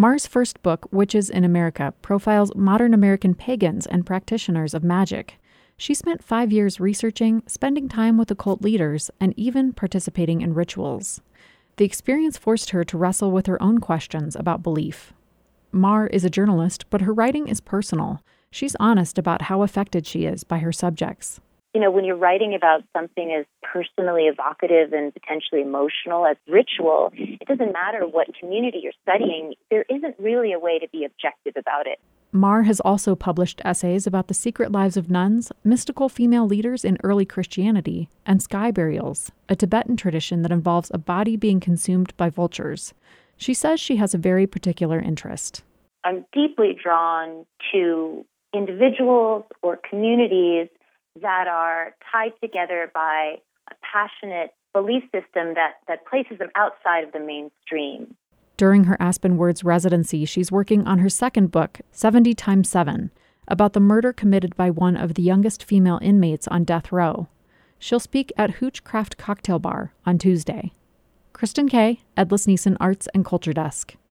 Mar's first book, Witches in America, profiles modern American pagans and practitioners of magic. She spent 5 years researching, spending time with occult leaders, and even participating in rituals. The experience forced her to wrestle with her own questions about belief. Mar is a journalist, but her writing is personal. She's honest about how affected she is by her subjects. When you're writing about something as personally evocative and potentially emotional as ritual, it doesn't matter what community you're studying. There isn't really a way to be objective about it. Mar has also published essays about the secret lives of nuns, mystical female leaders in early Christianity, and sky burials, a Tibetan tradition that involves a body being consumed by vultures. She says she has a very particular interest. I'm deeply drawn to individuals or communities that are tied together by a passionate belief system that places them outside of the mainstream. During her Aspen Words residency, she's working on her second book, 70 times 7, about the murder committed by one of the youngest female inmates on death row. She'll speak at Hooch Craft Cocktail Bar on Tuesday. Kristen Kay, Ed Lasnissen Arts and Culture Desk.